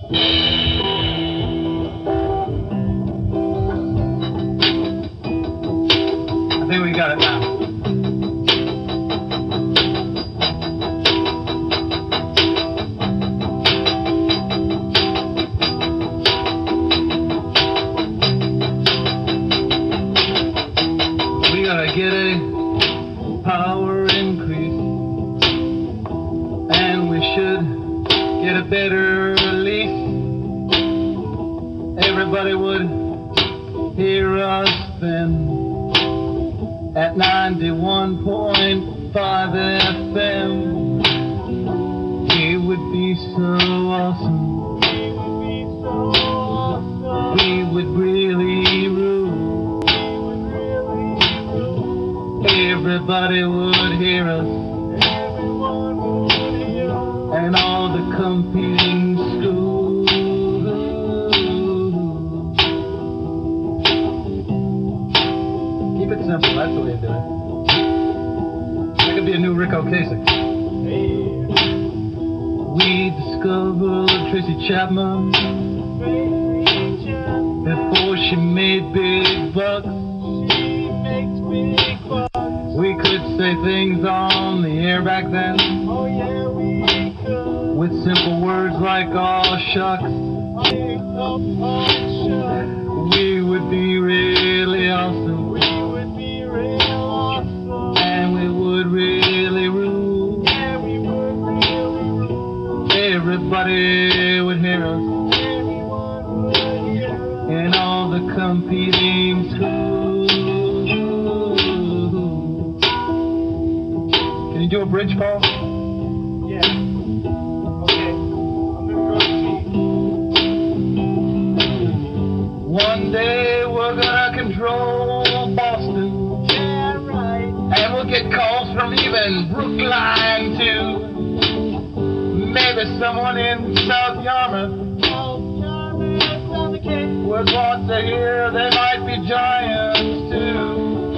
I think we got it now. We gotta get a power increase, and we should get a better release. Everybody would hear us then at 91.5 FM. It would be so awesome. We would really rule. Everybody would hear us. And all the competing schools. Keep it simple, that's the way to do it. That could be a new Rick Ocasek. We discovered Tracy Chapman before she made big bucks. We could say things on the air back then. Oh yeah, we could. With simple words like "aw shucks." We would be really awesome. We would be real awesome. And we would really rule. Yeah, we would really rule. Everybody would hear us. Everyone would hear us. In all the competing schools. Can you do a bridge, Paul? Yeah. Okay. I'm gonna go see. One day we're gonna control Boston. Yeah, right. And we'll get calls from even Brookline too. Maybe someone in South Yarmouth would want to hear they might be giants too.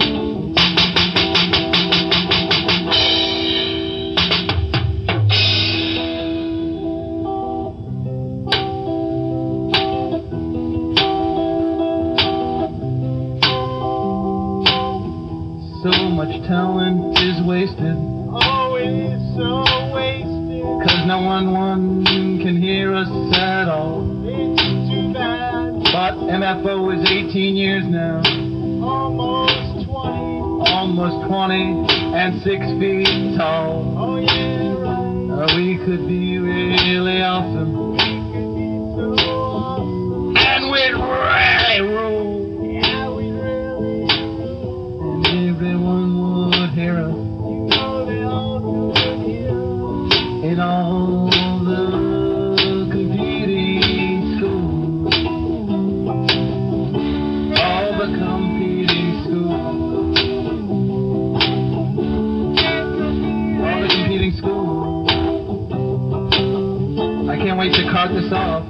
So much talent is wasted. Oh, it's so wasted. 'Cause no one can hear us at all. It's too bad. But MFO is 18 years now. Almost 20. Almost 20 and 6 feet tall. Oh, yeah, right. We could be really awesome. We could be so awesome. And we'd really rule. Yeah, we'd really rule. And everyone would hear us. You know they all would hear us. In all the competing schools. All the competing schools. All the competing schools. I can't wait to cart this off.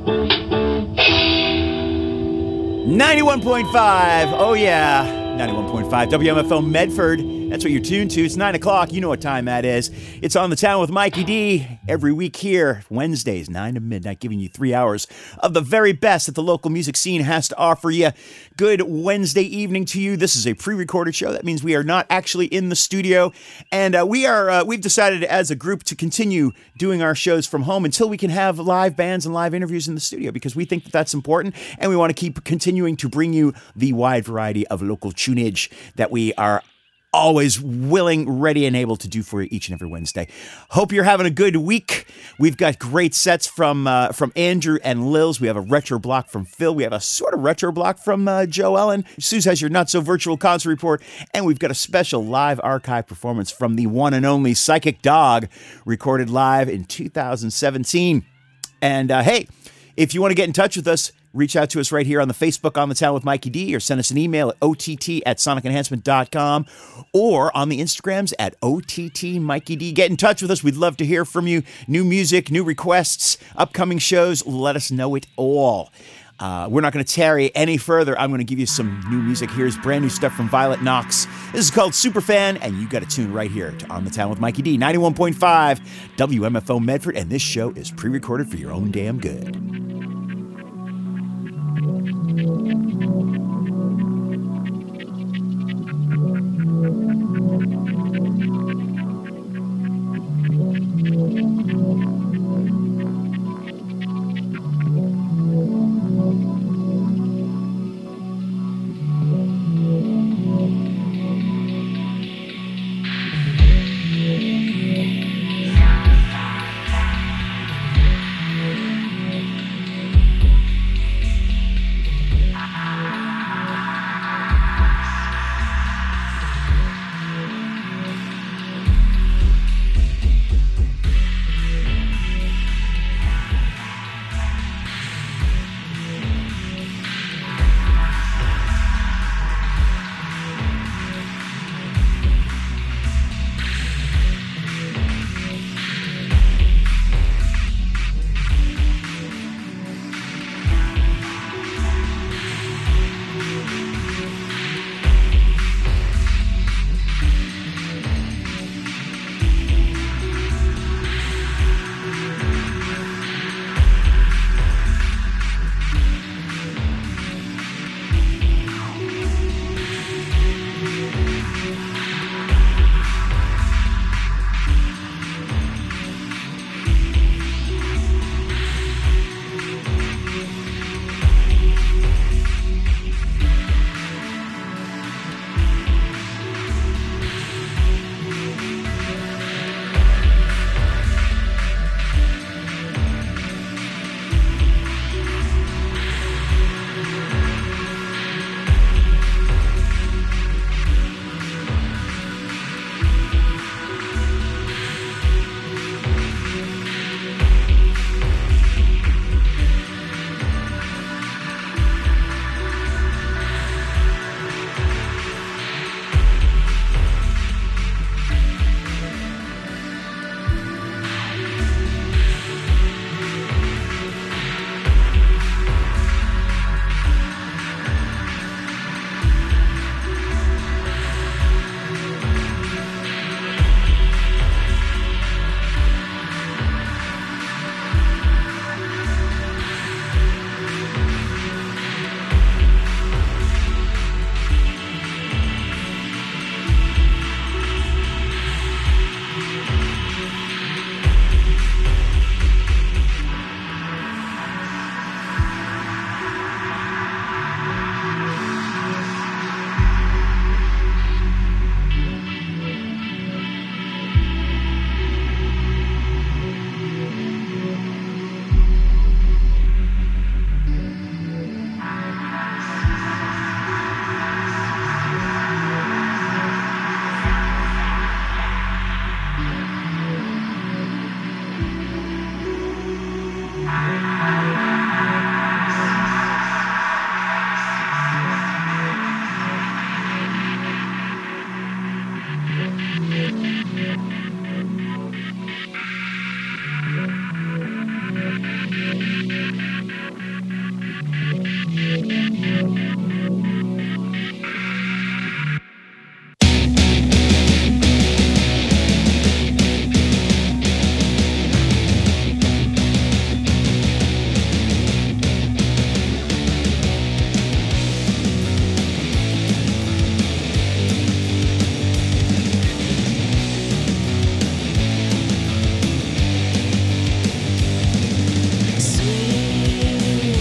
91.5. Oh, yeah. 91.5 WMFO Medford. That's what you're tuned to. It's 9 o'clock. You know what time that is. It's On the Town with Mikey D. Every week here, Wednesdays, 9 to midnight, giving you 3 hours of the very best that the local music scene has to offer you. Good Wednesday evening to you. This is a pre-recorded show. That means we are not actually in the studio. And we've decided as a group to continue doing our shows from home until we can have live bands and live interviews in the studio, because we think that that's important. And we want to keep continuing to bring you the wide variety of local tunage that we are always willing, ready, and able to do for you each and every Wednesday. Hope you're having a good week. We've got great sets from Andrew and Lils. We have a retro block from Phil. We have a sort of retro block from Joe Ellen. Suze has your Not So Virtual concert report. And we've got a special live archive performance from the one and only Psychic Dog, recorded live in 2017. And hey, if you want to get in touch with us, reach out to us right here on the Facebook On the Town with Mikey D, or send us an email at ott@sonicenhancement.com, or on the Instagrams at OTTMikeyD. Get in touch with us. We'd love to hear from you. New music, new requests, upcoming shows. Let us know it all. We're not going to tarry any further. I'm going to give you some new music. Here's brand new stuff from Violet Knox. This is called Superfan, and you got to tune right here to On the Town with Mikey D, 91.5 WMFO Medford, and this show is pre-recorded for your own damn good. Sweet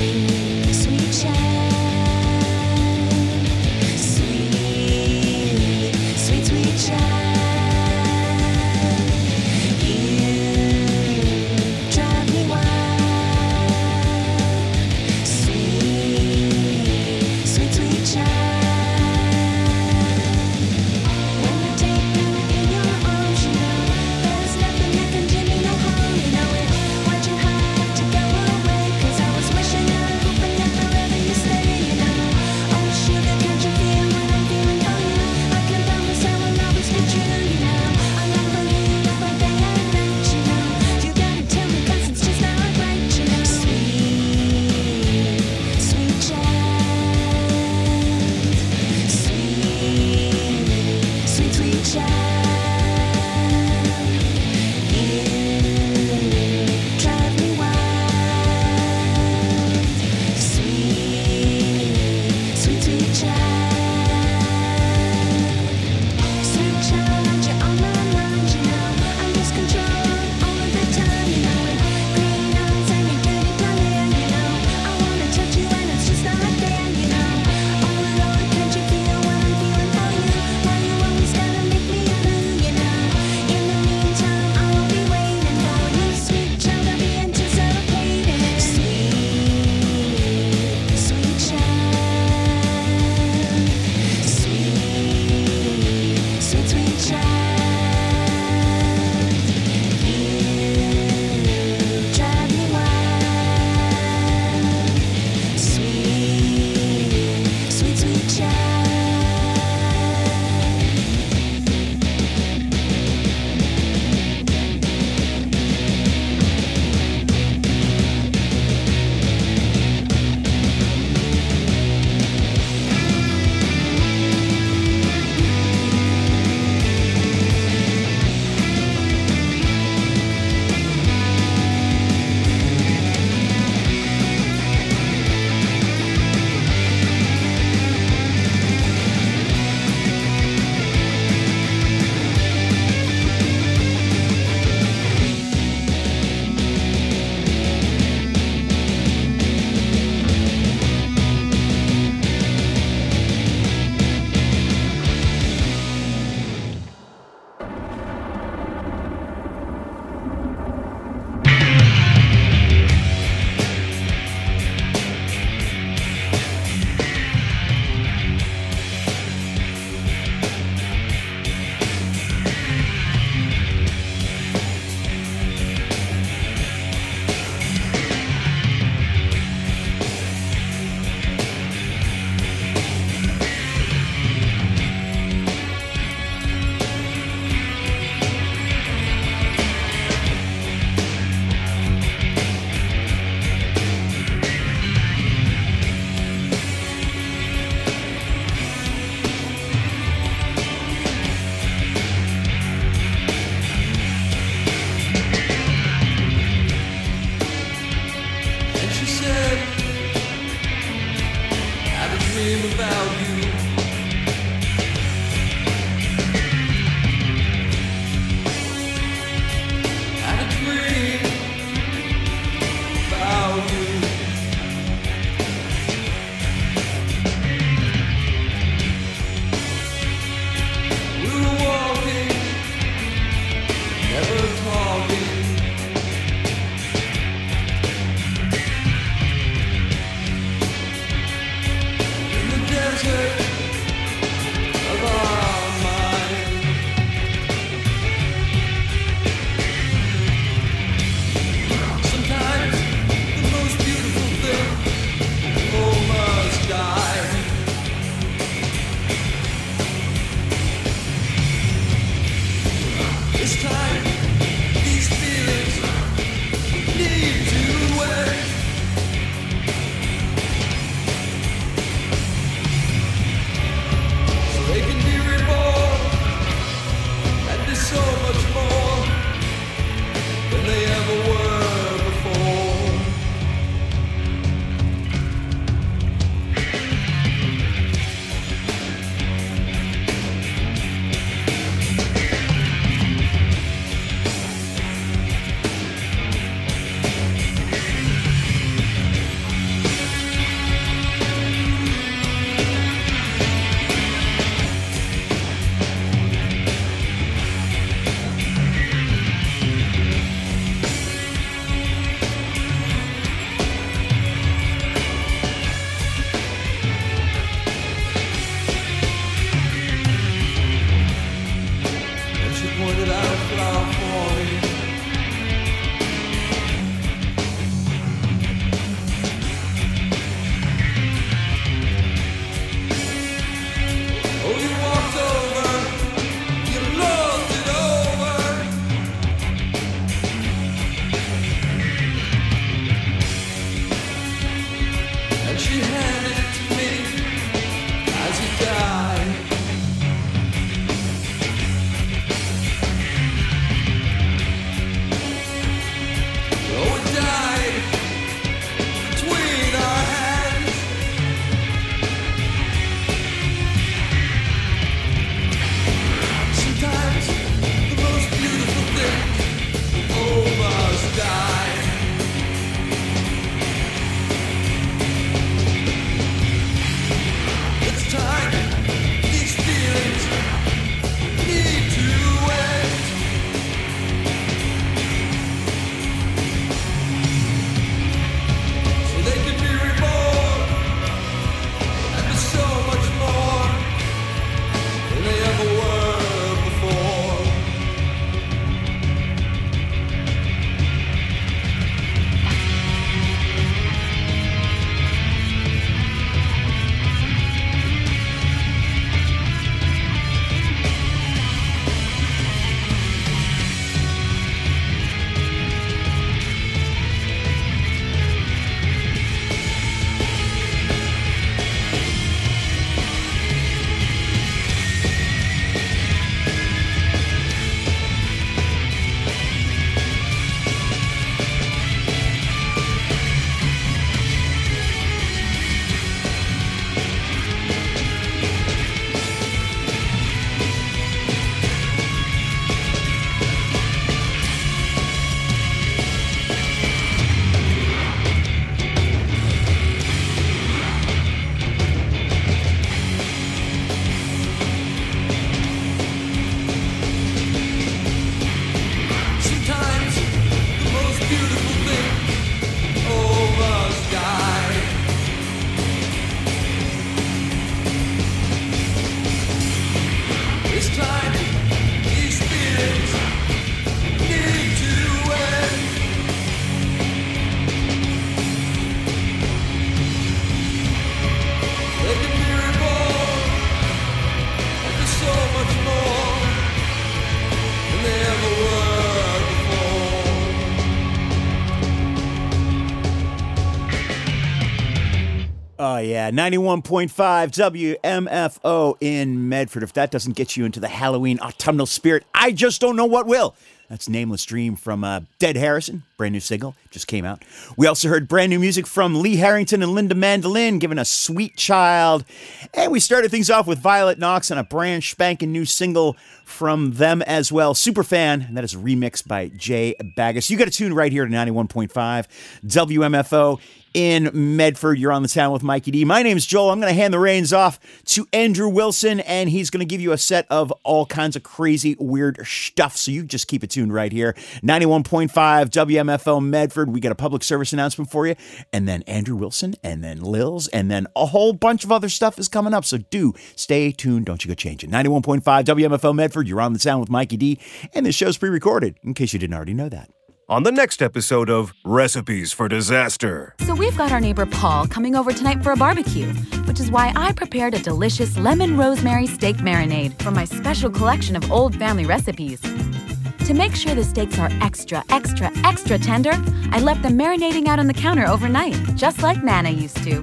Oh, yeah. 91.5 WMFO in Medford. If that doesn't get you into the Halloween autumnal spirit, I just don't know what will. That's Nameless Dream from Dead Harrison. Brand new single. Just came out. We also heard brand new music from Lee Harrington and Linda Mandolin, giving us Sweet Child. And we started things off with Violet Knox on a brand spanking new single from them as well. Superfan, and that is remixed by Jay Baggus. You got a tune right here to 91.5 WMFO in Medford. You're on the town with Mikey D. My name's Joel. I'm going to hand the reins off to Andrew Wilson, and he's going to give you a set of all kinds of crazy, weird stuff. So you just keep it tuned right here. 91.5 WMFO Medford. We got a public service announcement for you. And then Andrew Wilson, and then Lils, and then a whole bunch of other stuff is coming up. So do stay tuned. Don't you go change it. 91.5 WMFO Medford. You're on the town with Mikey D. And this show's pre-recorded, in case you didn't already know that. On the next episode of Recipes for Disaster. So we've got our neighbor Paul coming over tonight for a barbecue, which is why I prepared a delicious lemon rosemary steak marinade from my special collection of old family recipes. To make sure the steaks are extra, extra, extra tender, I left them marinating out on the counter overnight, just like Nana used to.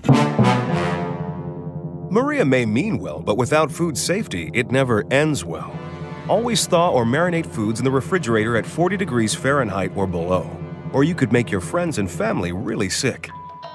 Maria may mean well, but without food safety, it never ends well. Always thaw or marinate foods in the refrigerator at 40 degrees Fahrenheit or below, or you could make your friends and family really sick.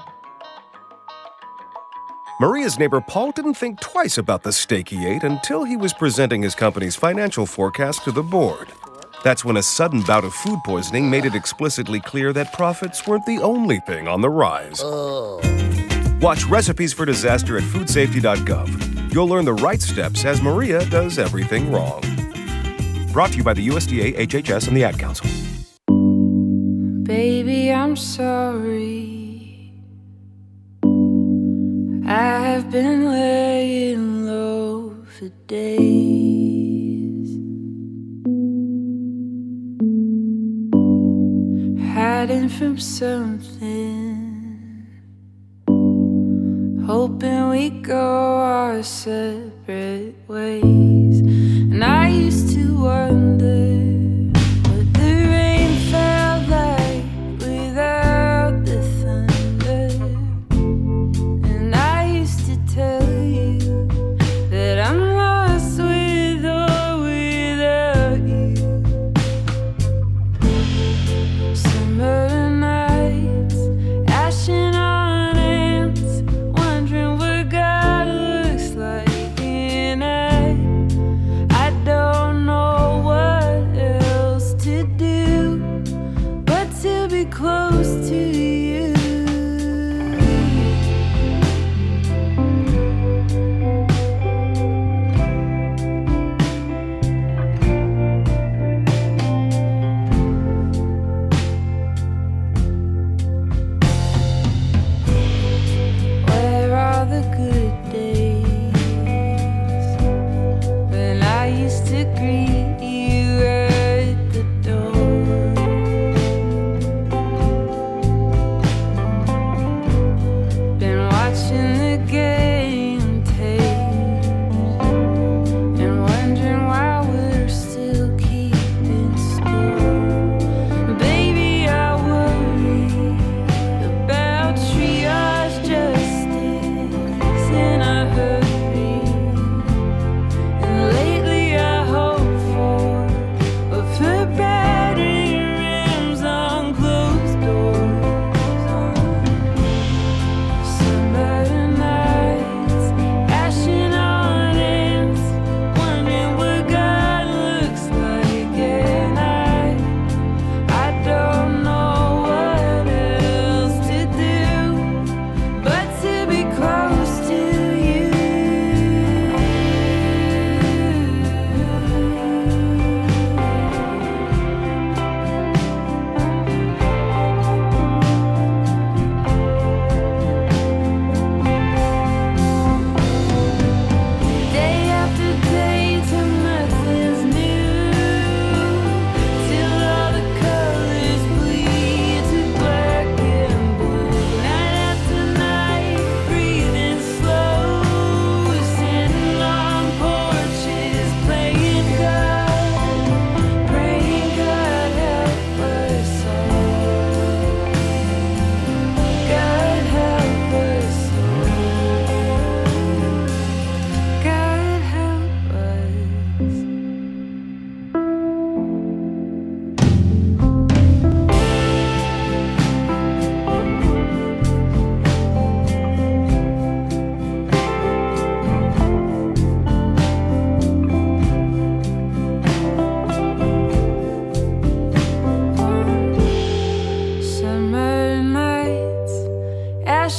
Maria's neighbor Paul didn't think twice about the steak he ate until he was presenting his company's financial forecast to the board. That's when a sudden bout of food poisoning made it explicitly clear that profits weren't the only thing on the rise. Watch Recipes for Disaster at foodsafety.gov. You'll learn the right steps as Maria does everything wrong. Brought to you by the USDA, HHS, and the Ad Council. Baby, I'm sorry. I have been laying low for days, hiding from something, hoping we go our separate ways. And I used to wonder what the rain felt like without the thunder. And I used to tell you that I'm lost with or without you. Summer nights, ashing on ants, wondering what God looks like. And I don't know what else to do but to be close to you. Where are the good days when I used to greet you at the door?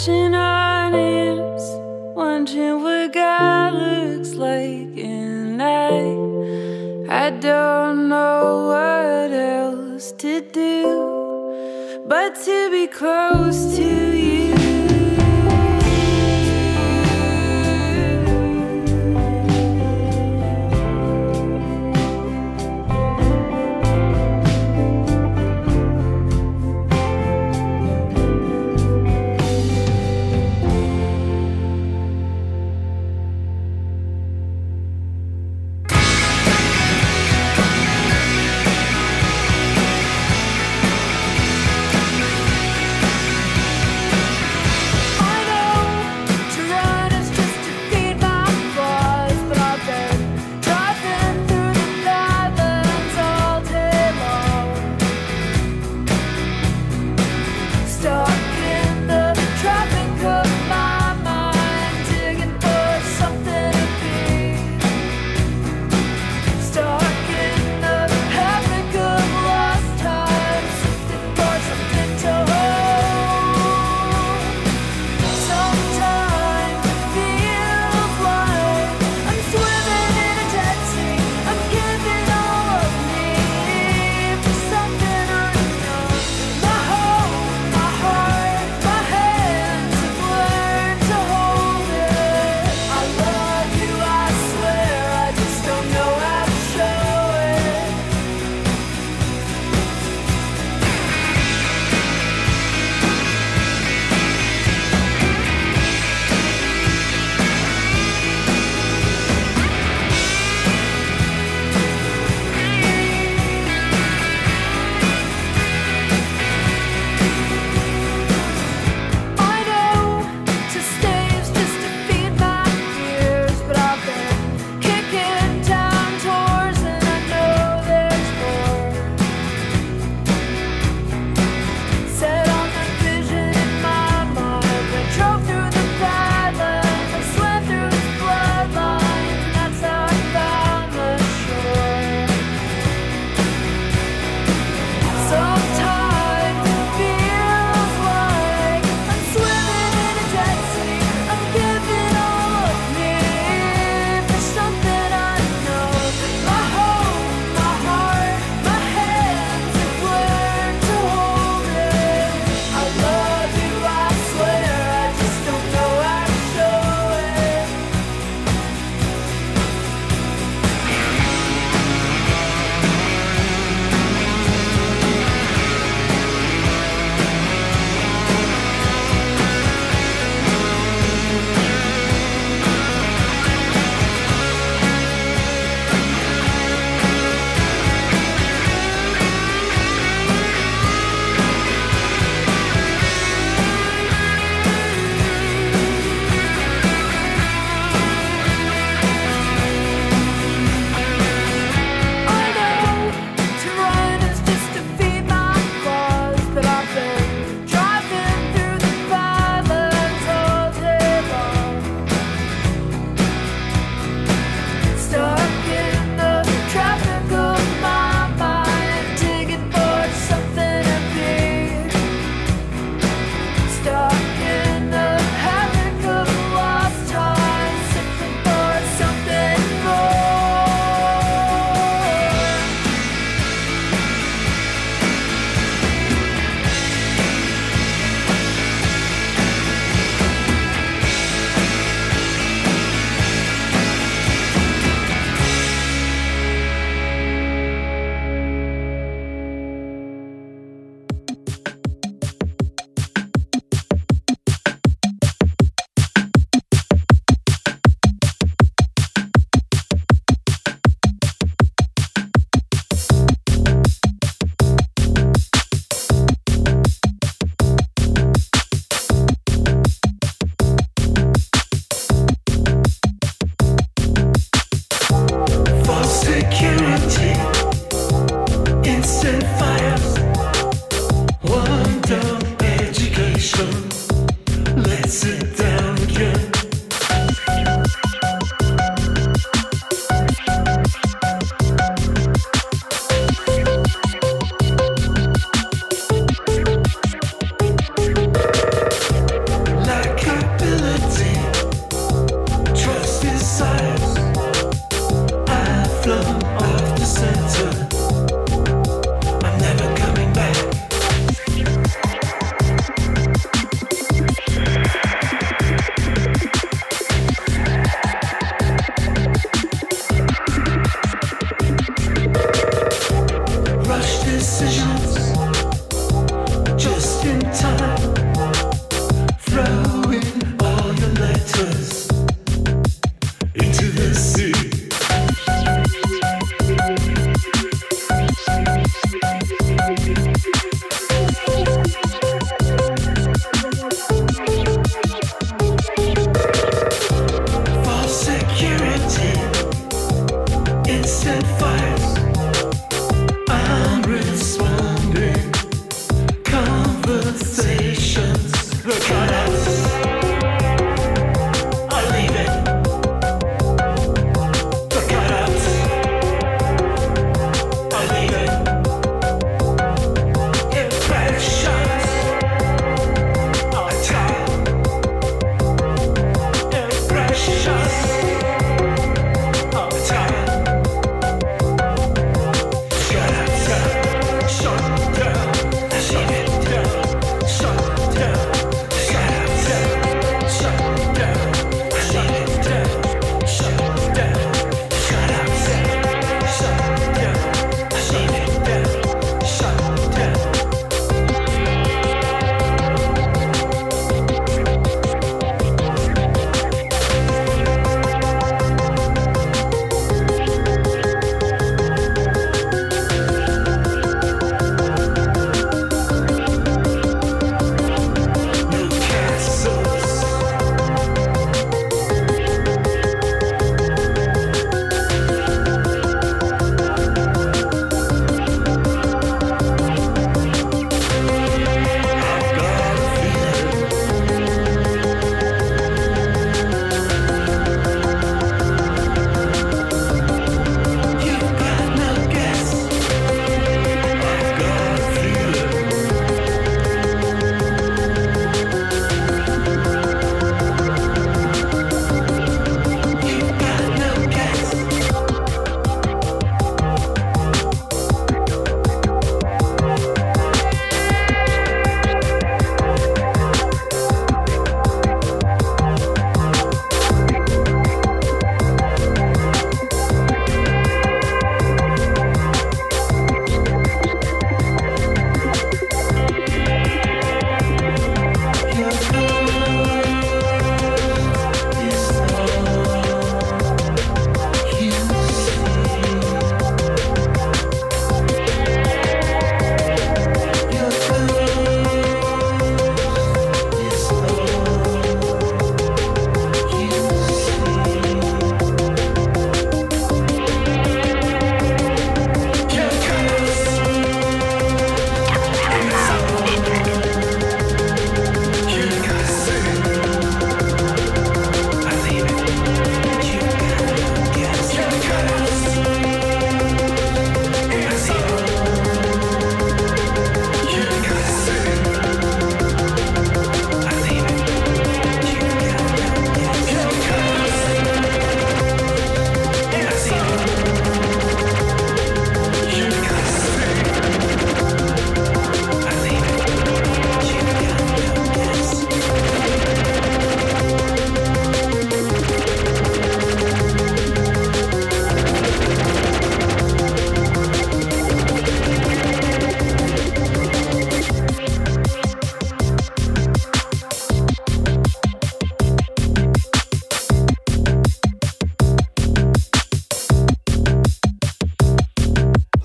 Watching audience, wondering what God looks like, and I don't know what else to do but to be close to you.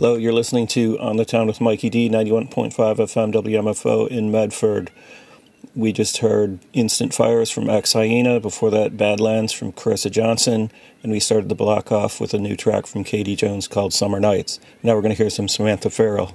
Hello, you're listening to On the Town with Mikey D, 91.5 FM WMFO in Medford. We just heard Instant Fires from Ex Hyena, before that Badlands from Carissa Johnson, and we started the block off with a new track from Katie Jones called Summer Nights. Now we're going to hear some Samantha Farrell.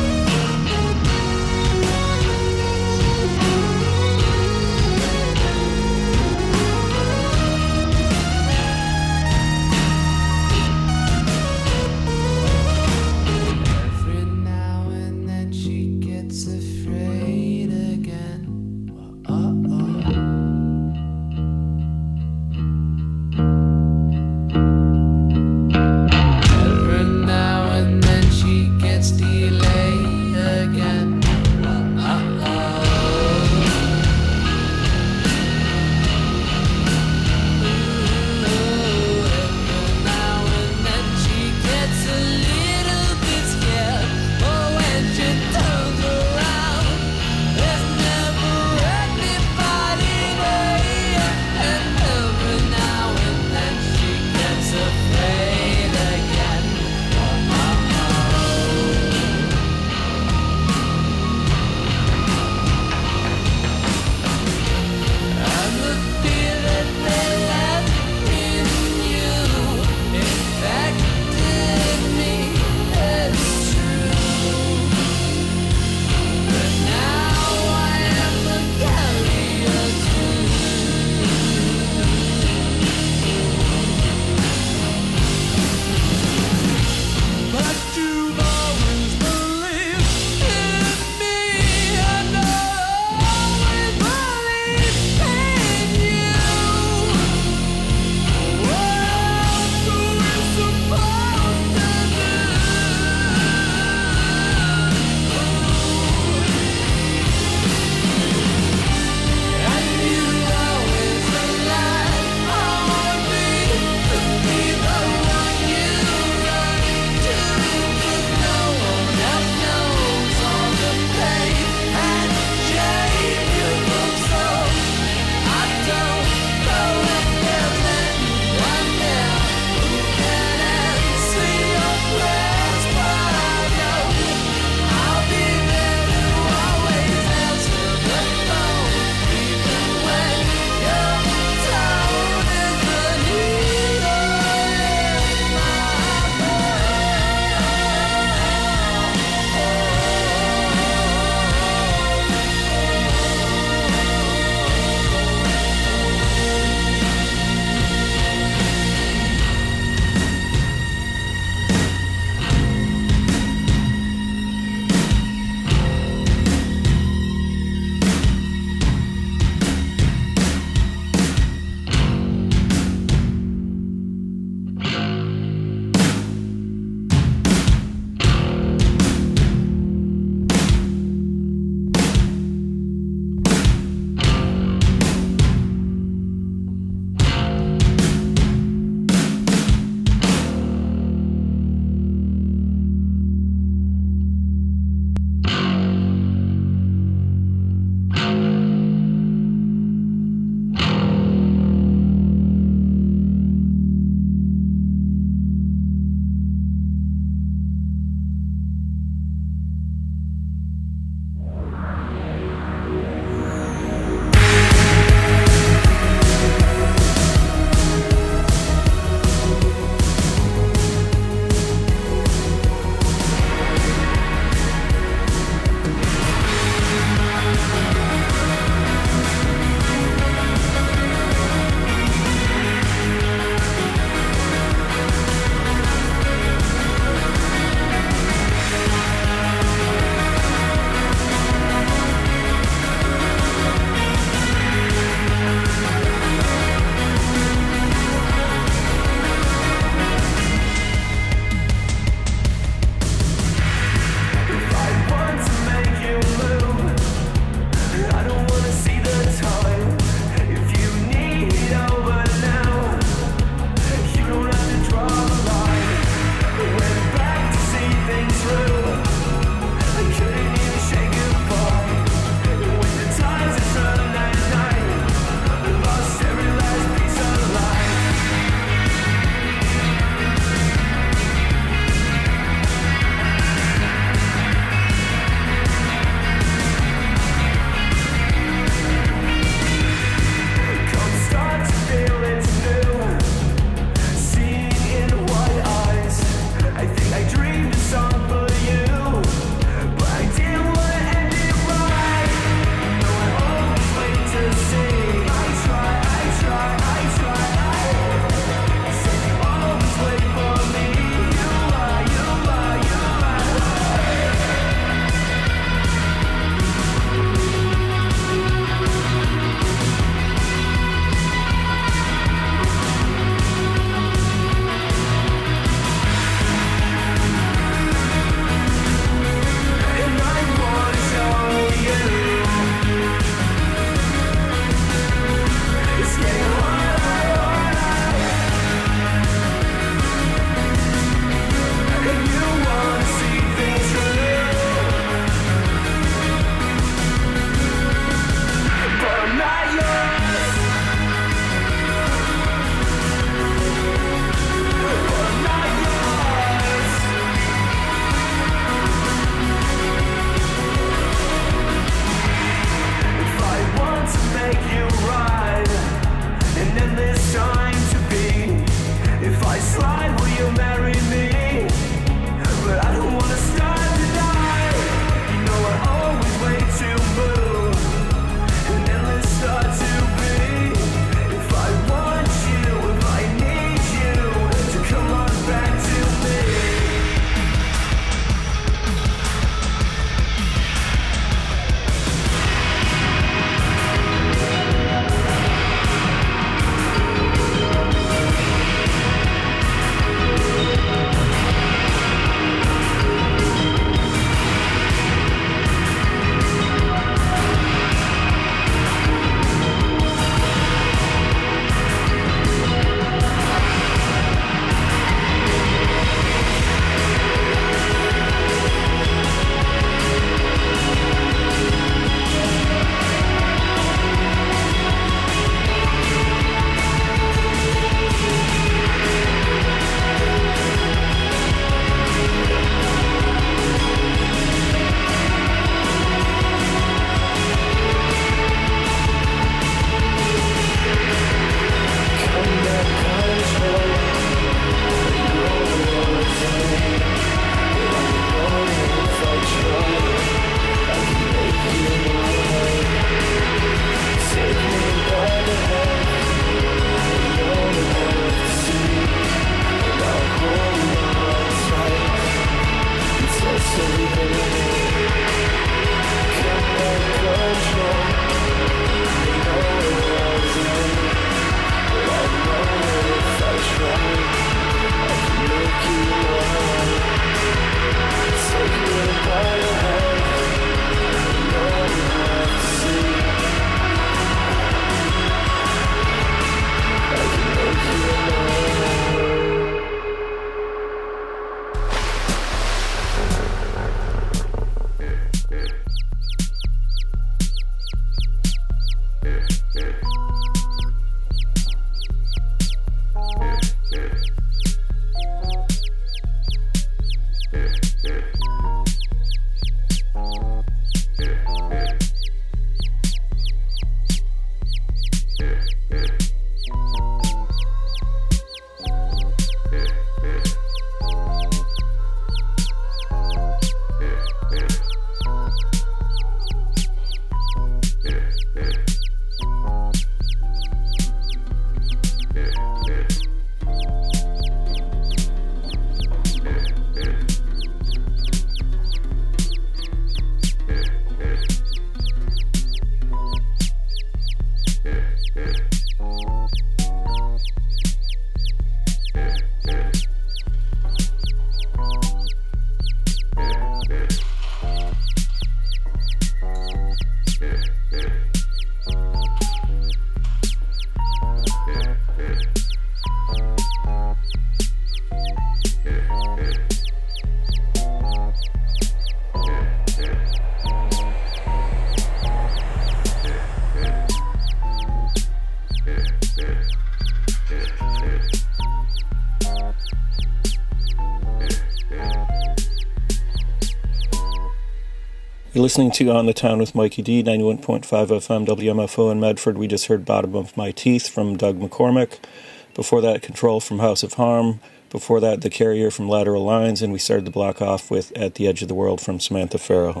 You're listening to On the Town with Mikey D, 91.5 FM WMFO in Medford. We just heard Bottom of My Teeth from Doug McCormick. Before that, Control from House of Harm. Before that, The Carrier from Lateral Lines. And we started the block off with At the Edge of the World from Samantha Farrell.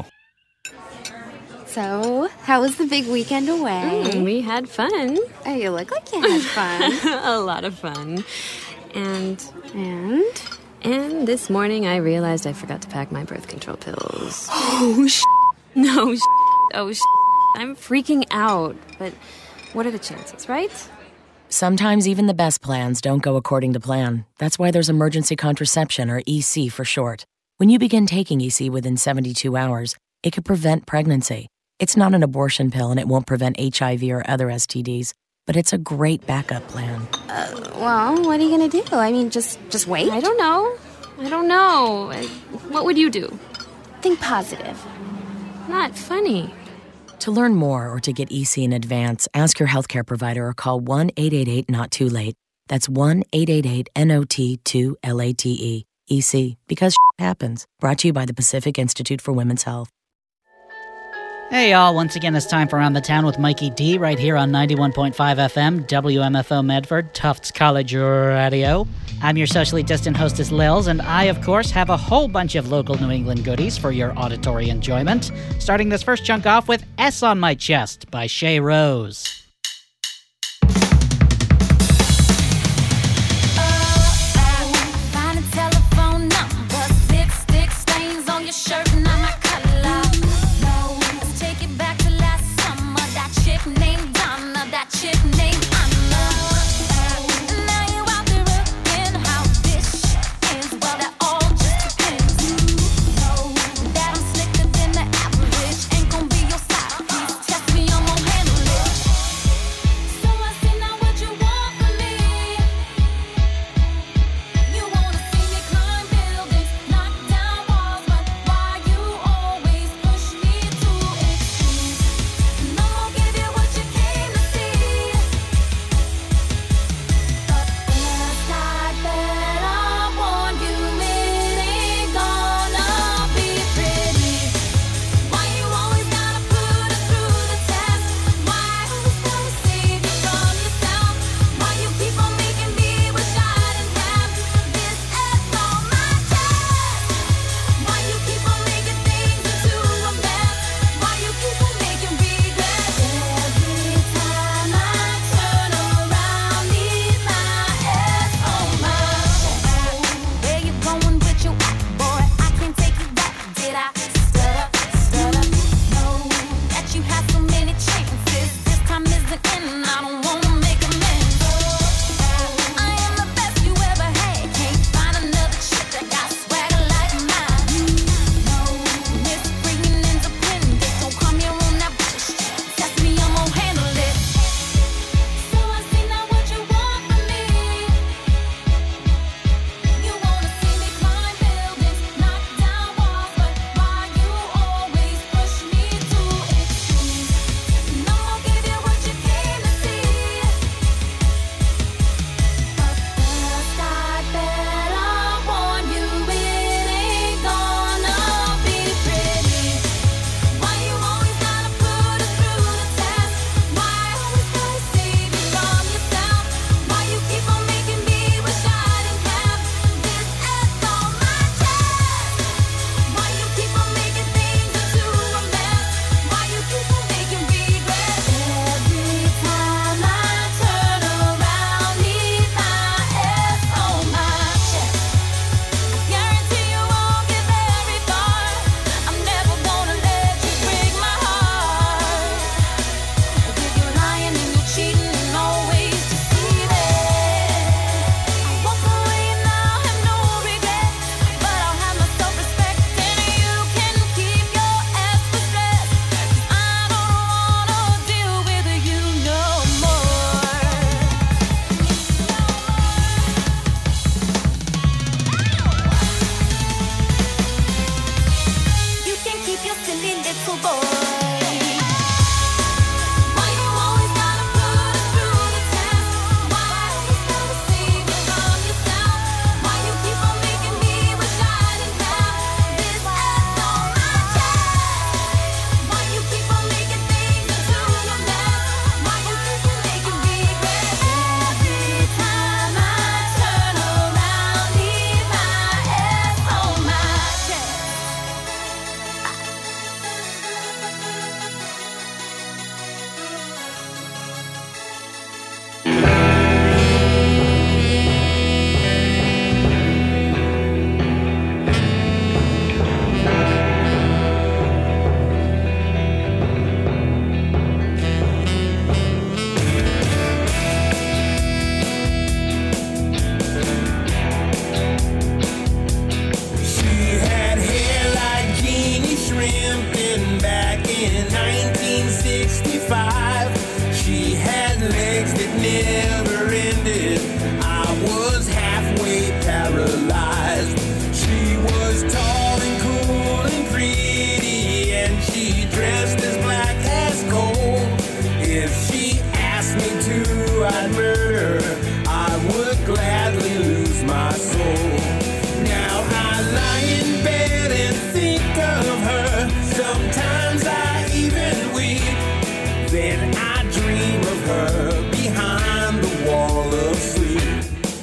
So, how was the big weekend away? We had fun. Oh, you look like you had fun. A lot of fun. And this morning I realized I forgot to pack my birth control pills. Oh, No, oh, I'm freaking out. But what are the chances, right? Sometimes even the best plans don't go according to plan. That's why there's emergency contraception, or EC for short. When you begin taking EC within 72 hours, it could prevent pregnancy. It's not an abortion pill and it won't prevent HIV or other STDs, but it's a great backup plan. Well, what are you going to do? I mean, just wait? I don't know. What would you do? Think positive. Not funny. To learn more or to get EC in advance, ask your healthcare provider or call 1-888-NOT-TOO-LATE. That's 1-888-NOT-2-LATE. EC, because happens. Brought to you by the Pacific Institute for Women's Health. Hey y'all, once again it's time for On the Town with Mikey D right here on 91.5 FM, WMFO Medford, Tufts College Radio. I'm your socially distant hostess Lils, and I, of course, have a whole bunch of local New England goodies for your auditory enjoyment. Starting this first chunk off with S on My Chest by Shay Rose. Find a telephone number, 6 stick stains on your shirt, not my color. Let's take it back to last summer. That chick named Donna, that chick named Anna. Now you out there again, how this shit ends. Well, that all just depends. You know that I'm slicker than the average. Ain't gonna be your side piece. Test me, I'm gonna handle it. in 1965. She had legs that never ended. I was halfway paralyzed. She was tall and cool and pretty, and she dressed as black as coal. If she asked me to, I'd murder her. I would gladly lose my soul. Now I lie in bed and think of her. Sometimes I even weep. Then I dream of her behind the wall of sleep.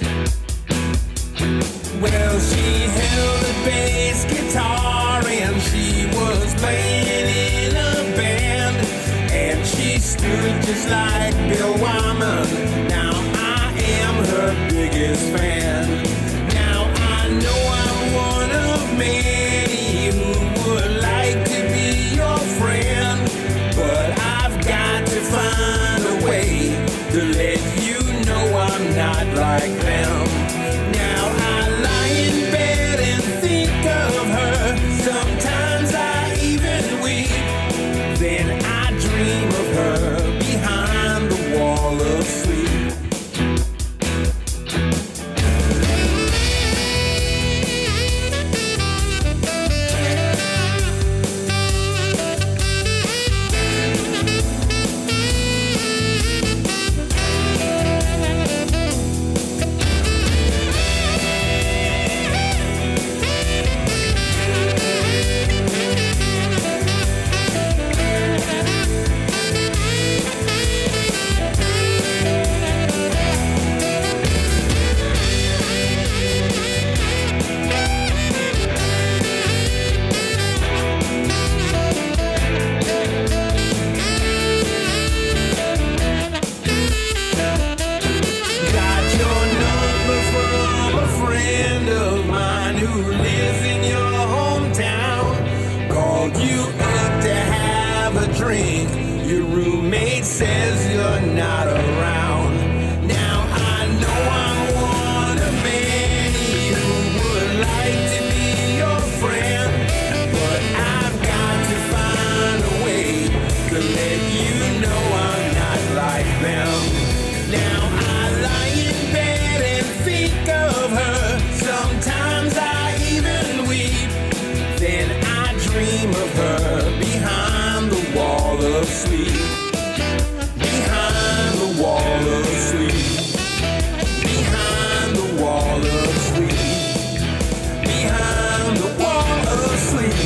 Well, she held a bass guitar and she was playing in a band. And she stood just like Bill Wyman. Now I am her biggest fan. Now I know I'm one of many who would like to be your friend. But I've got to find a way to let you know I'm not like them. Now I lie in bed and think of her. Sometimes I even weep. Then I dream of her behind the wall of sleep. Says you're not around. Now I know I'm one of many who would like to be your friend, but I've got to find a way to let you know I'm not like them. Now I lie in bed and think of her. Sometimes I even weep. Then I dream of her behind the wall of sleep. Behind the wall of sleep. Behind the wall of sleep. Behind the wall of sleep.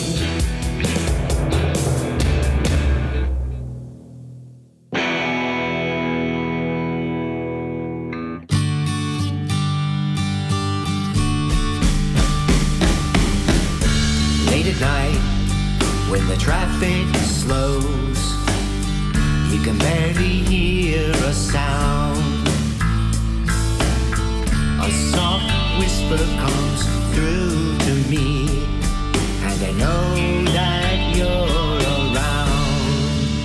Late at night, when the traffic slows, you can barely hear a sound. A soft whisper comes through to me, and I know that you're around.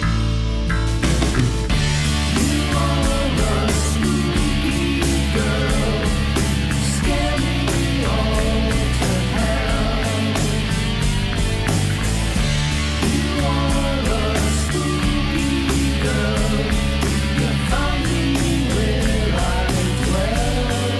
You are a spooky girl, scare me all to hell. You are a spooky girl, you find me where I dwell.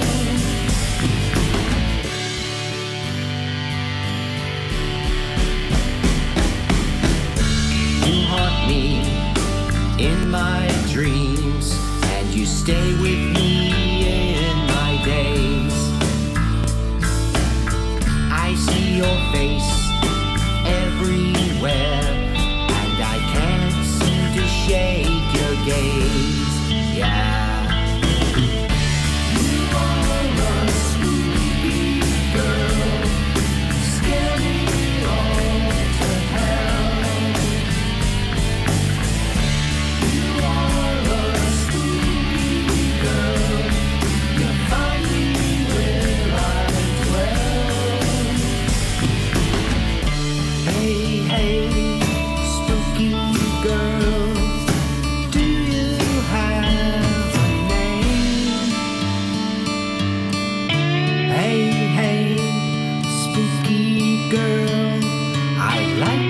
You haunt me in my dreams, and you stay with me in my days. I see your face everywhere, and I can't seem to shake your gaze. Yeah. You are a spooky girl, scare me all to hell. You are a spooky girl, you find me where I dwell. Hey, hey, spooky girl, do you have a name? Hey, hey, spooky girl, I'd like